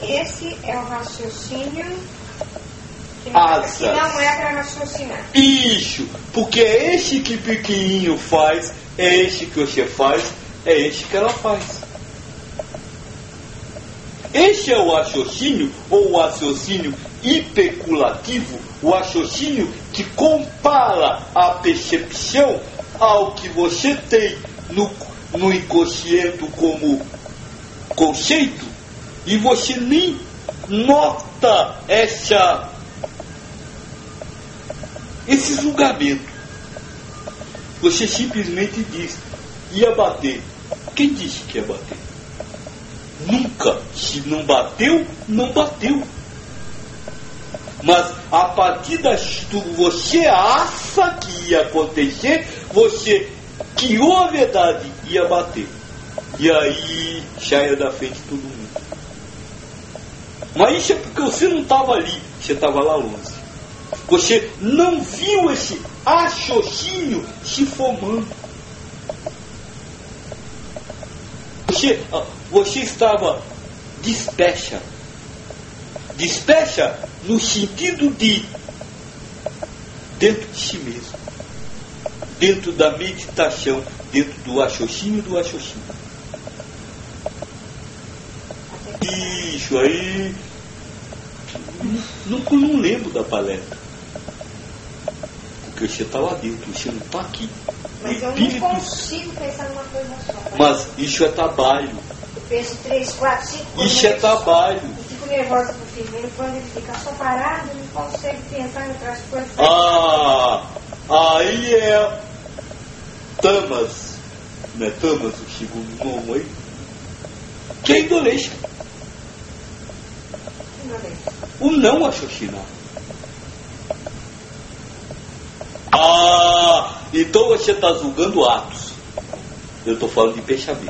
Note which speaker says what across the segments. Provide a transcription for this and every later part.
Speaker 1: esse é o raciocínio que
Speaker 2: Asas.
Speaker 1: não é para raciocinar.
Speaker 2: Isso, porque é este que pequenininho faz, é este que você faz, é este que ela faz. Este é o raciocínio, ou o raciocínio especulativo, o raciocínio que compara a percepção ao que você tem no inconsciente como conceito, e você nem nota esse julgamento. Você simplesmente diz, ia bater. Quem disse que ia bater? Nunca. Se não bateu, não bateu. Mas a partir do você acha que ia acontecer, você criou a verdade, ia bater. E aí saia da frente todo mundo. Mas isso é porque você não estava ali, você estava lá longe. Você não viu esse raciocínio se formando. Você estava dispersa. Dispersa no sentido de dentro de si mesmo. Dentro da meditação, dentro do raciocínio do raciocínio. Isso aí. Não lembro da palestra. Porque você está lá dentro, você não está aqui.
Speaker 1: Mas eu não consigo pensar numa coisa só.
Speaker 2: Mas isso é trabalho.
Speaker 1: Eu penso 3, 4, 5 coisas.
Speaker 2: Isso é trabalho.
Speaker 1: Eu fico nervosa com o filho. Quando ele fica só parado, ele não consegue pensar em outras coisas.
Speaker 2: Aí é tamas. Não é tamas o segundo nome aí? Que é indolência. O não raciocinar. Então você está julgando atos. Eu estou falando de pensamento.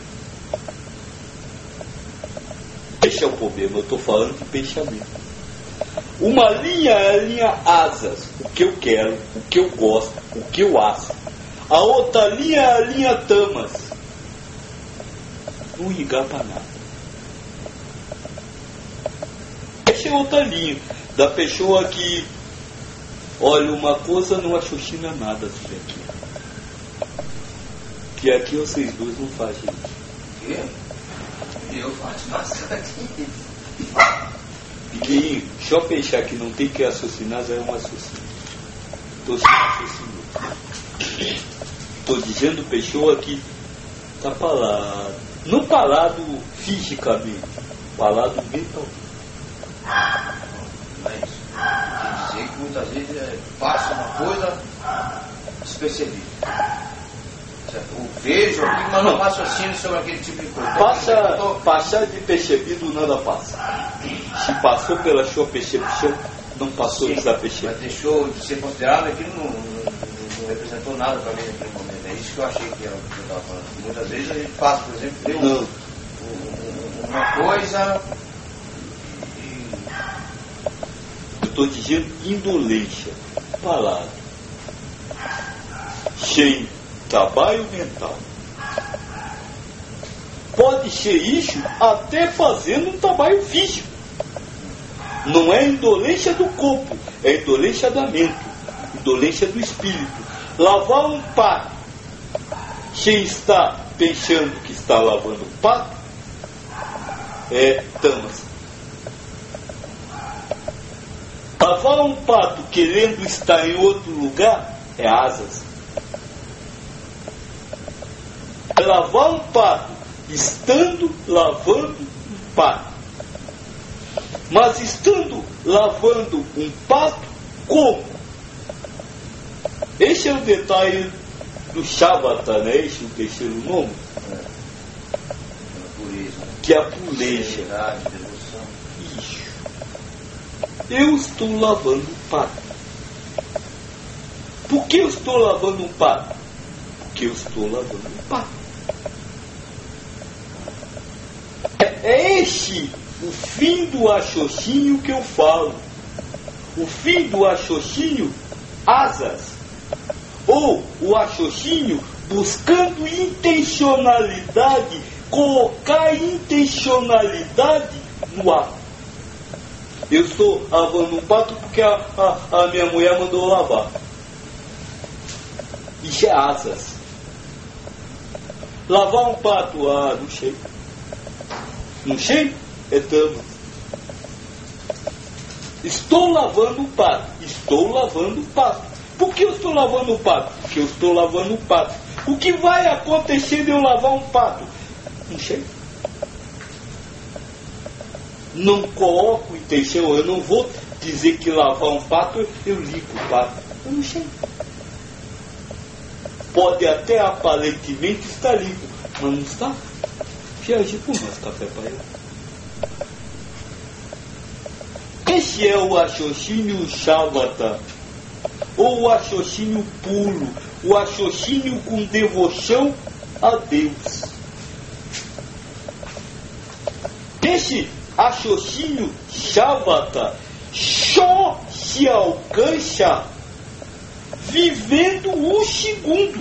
Speaker 2: Esse é o problema, eu estou falando de pensamento. Uma linha é a linha asas, o que eu quero, o que eu gosto, o que eu acho. A outra linha é a linha tamas. Não ligar para nada. Essa é outra linha da pessoa que olha uma coisa, não raciocina nada sobre aquilo. Que aqui vocês dois não fazem isso.
Speaker 3: Eu faço bastante.
Speaker 2: Pequenininho, só pensar que não tem que raciocinar já é um raciocínio. Estou sem raciocínio. Estou dizendo pessoa que está parado. Não parado fisicamente, parado mentalmente.
Speaker 3: Mas quer dizer que muitas vezes passa uma coisa despercebida. Eu vejo aqui, mas não raciocínio sobre aquele tipo de coisa.
Speaker 2: Passar de percebido nada passa. Se passou pela sua percepção, não passou desapercebido.
Speaker 3: Mas deixou de ser considerado, aquilo não representou nada para mim naquele momento. É isso que eu achei que era o que eu estava falando. Muitas vezes a gente passa, por exemplo, vê uma coisa.
Speaker 2: Eu estou dizendo indolência, parado, sem trabalho mental. Pode ser isso até fazendo um trabalho físico. Não é indolência do corpo, é indolência da mente, indolência do espírito. Lavar um prato sem estar pensando que está lavando um prato é tamas. Lavar um prato querendo estar em outro lugar é asas. Lavar um prato estando lavando um prato. Mas estando lavando um prato, como? Esse é o detalhe do Shavata, né? Esse é o terceiro nome. Que é a pureza. Isso. Eu estou lavando um prato. Por que eu estou lavando um prato? Porque eu estou lavando um prato. É esse o fim do raciocínio que eu falo. O fim do raciocínio asas. Ou o raciocínio buscando intencionalidade, colocar intencionalidade no ar. Eu estou lavando um pato porque a minha mulher mandou lavar. Isso é asas. Lavar um pato, não sei. Não sei? É tamo. Estou lavando o pato. Estou lavando o pato. Por que eu estou lavando o pato? Porque eu estou lavando o pato. O que vai acontecer de eu lavar um pato? Não sei. Não coloco intenção. Eu não vou dizer que lavar um pato, eu limpo o pato. Eu não sei. Pode até aparentemente estar limpo, mas não está. Viaje por nós, café para ele. Esse é o raciocínio Shavata, ou o raciocínio puro, o raciocínio com devoção a Deus. Esse raciocínio Shavata só se alcança vivendo o segundo,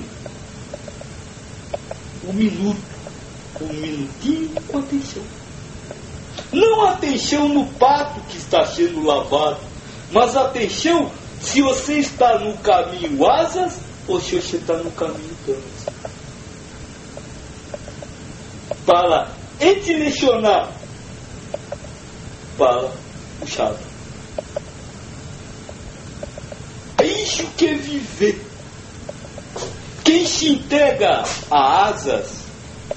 Speaker 2: o minuto, um minutinho com atenção. Não atenção no pato que está sendo lavado, mas atenção se você está no caminho asas ou se você está no caminho damas. Para direcionar para o chave. É isso que é viver. Quem se entrega a asas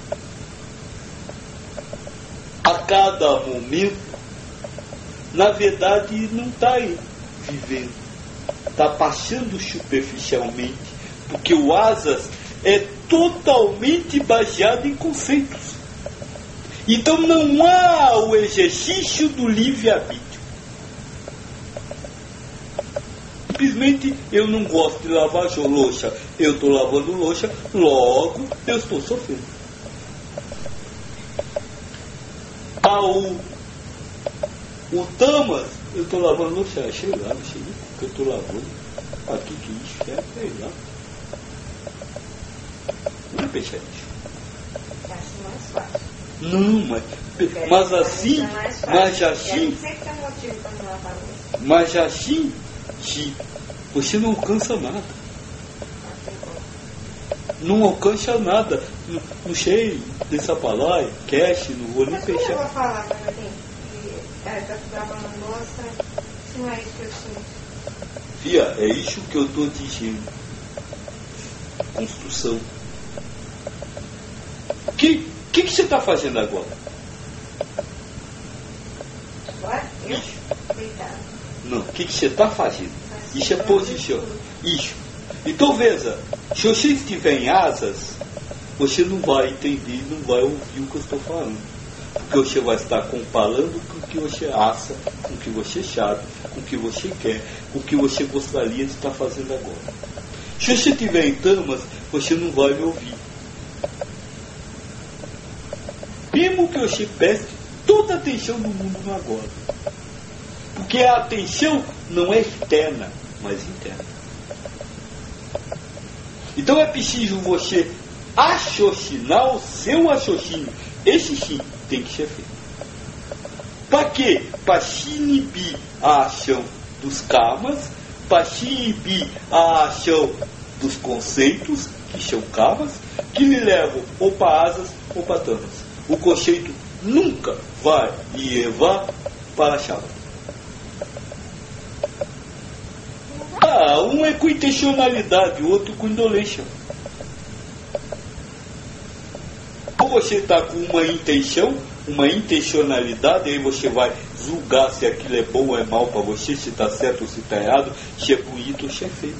Speaker 2: a cada momento, na verdade não está aí vivendo, está passando superficialmente, porque o asas é totalmente baseado em conceitos. Então não há o exercício do livre-arbítrio. Simplesmente eu não gosto de lavar louça, eu estou lavando louça, logo eu estou sofrendo. O tamas, eu estou lavando louça, achei lá, que eu estou lavando. Aqui que isso é, sei lá. Não é peixe lixo.
Speaker 1: Acho mais fácil.
Speaker 2: Não, mas assim, mas assim, você não alcança nada. Não alcança nada. Não sei dessa palavra, cash, não vou nem fechar.
Speaker 1: Eu vou falar para mim que está lavando louça, se não é isso que eu sinto.
Speaker 2: Fia, é isso que eu estou dizendo. Construção. O que você está fazendo agora?
Speaker 1: Agora? Eu? Deitado.
Speaker 2: Não, o que você está fazendo? Isso é posição. Isso. Então veja, se você estiver em asas, você não vai entender, não vai ouvir o que eu estou falando. Porque você vai estar comparando com o que você acha, com o que você sabe, com o que você quer, com o que você gostaria de estar fazendo agora. Se você estiver em tamas, você não vai me ouvir. Mesmo que você preste toda a atenção do mundo no agora. Porque a atenção não é externa, mas interna. Então é preciso você raciocinar o seu raciocínio. Esse sim tem que ser feito. Para quê? Para se inibir a ação dos karmas, para se inibir a ação dos conceitos, que são karmas, que lhe levam ou para asas ou para tamas. O conceito nunca vai lhe levar para a chave. Um é com intencionalidade, o outro com indolência. Ou você está com uma intenção, uma intencionalidade, aí você vai julgar se aquilo é bom ou é mal para você, se está certo ou se está errado, se é bonito ou se é feio.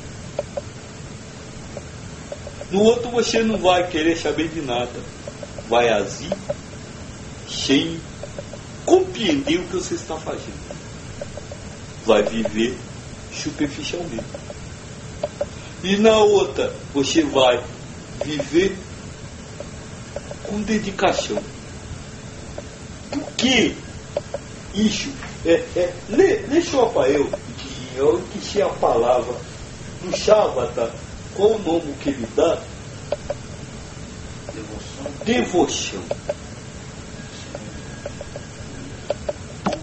Speaker 2: No outro você não vai querer saber de nada. Vai agir sem compreender o que você está fazendo. Vai viver superficialmente. E na outra, você vai viver com dedicação. Por que isso? Lê só para eu que se a palavra do Shavata, qual o nome que ele dá? Devoção.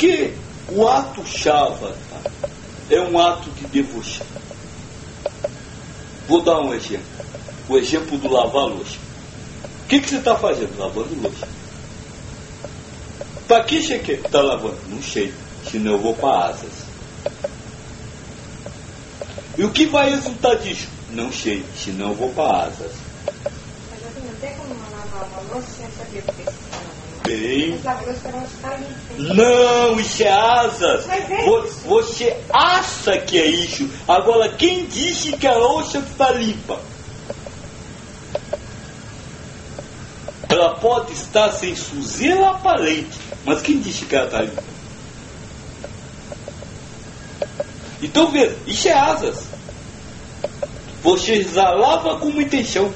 Speaker 2: Porque o ato Shavata é um ato de devoção. Vou dar um exemplo. O exemplo do lavar louça. O que você está fazendo? Lavando louça. Para que você está lavando? Não sei. Senão eu vou para asas. E o que vai resultar disso? Não sei. Senão eu vou para asas.
Speaker 1: Mas assim, não tem como lavar uma louça sem saber por que você está lavando.
Speaker 2: Bem.
Speaker 1: Mas lavar louça para não ficar limpa.
Speaker 2: Não, isso é asas.
Speaker 1: Mas é isso.
Speaker 2: Você acha que é isso. Agora, quem disse que a louça está limpa? Ela pode estar sem sujeira aparente, mas quem disse que ela está limpa? Então veja, isso é asas. Você já lava com uma intenção.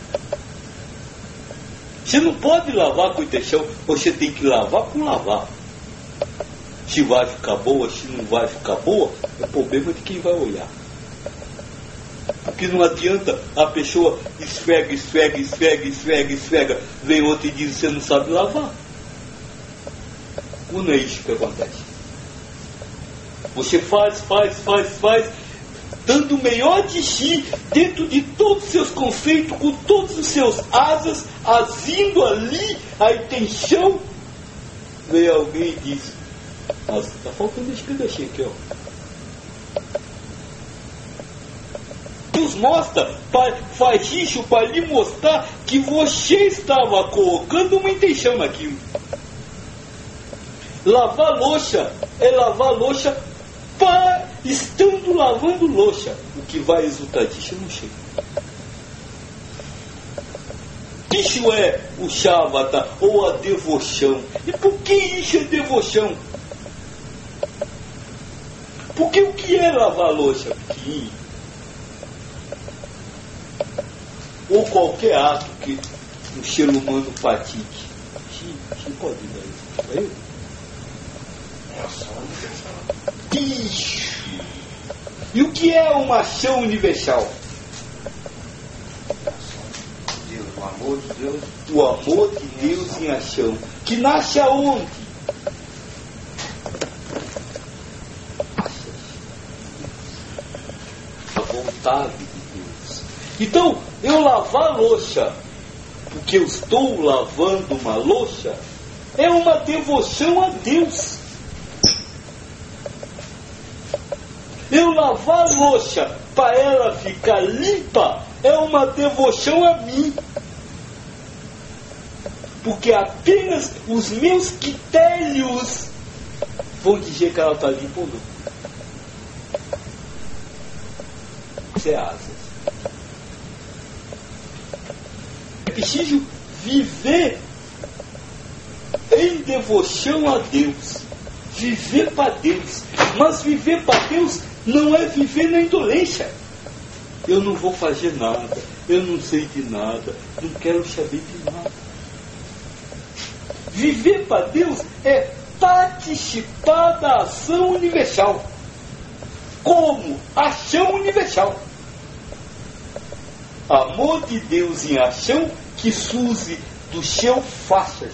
Speaker 2: Você não pode lavar com intenção, você tem que lavar com lavar. Se vai ficar boa, se não vai ficar boa, é problema de quem vai olhar. Porque não adianta a pessoa esfrega, vem outra e diz: você não sabe lavar. Ou não é isso que acontece? Você faz, dando o melhor de si, dentro de todos os seus conceitos, com todos os seus asas, agindo ali, a intenção. Vem alguém e diz: nossa, está faltando esse pedacinho aqui, ó. Deus mostra, faz isso para lhe mostrar que você estava colocando uma intenção naquilo. Lavar louça é lavar louça para estando lavando louça. O que vai resultar disso eu não sei. Isso é o Shavata ou a devoção. E por que isso é devoção? Porque o que é lavar louça? Ou qualquer ato que um ser humano pratique. Você pode dar isso para ele? Isso. E o que é uma ação universal?
Speaker 3: O amor de Deus.
Speaker 2: O amor de Deus em ação. Que nasce aonde? A vontade de Deus. Então, eu lavar louça, porque eu estou lavando uma louça, é uma devoção a Deus. Eu lavar a louça para ela ficar limpa é uma devoção a mim. Porque apenas os meus critérios vão dizer que ela está limpa ou não. Isso é asas. É preciso viver em devoção a Deus. Viver para Deus. Mas viver para Deus não é viver na indolência. Eu não vou fazer nada. Eu não sei de nada. Não quero saber de nada. Viver para Deus é participar da ação universal. Como ação universal. Amor de Deus em ação que surge do seu faças.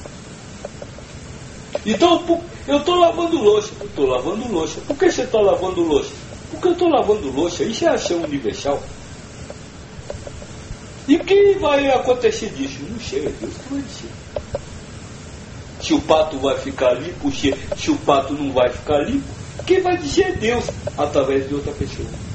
Speaker 2: Então, eu estou lavando louça. Eu estou lavando louça. Por que você está lavando louça? Porque eu estou lavando louça. Isso é ação universal. E o que vai acontecer disso? Não sei, é Deus que vai dizer. Se o pato vai ficar limpo, se o pato não vai ficar limpo, quem vai dizer é Deus, através de outra pessoa.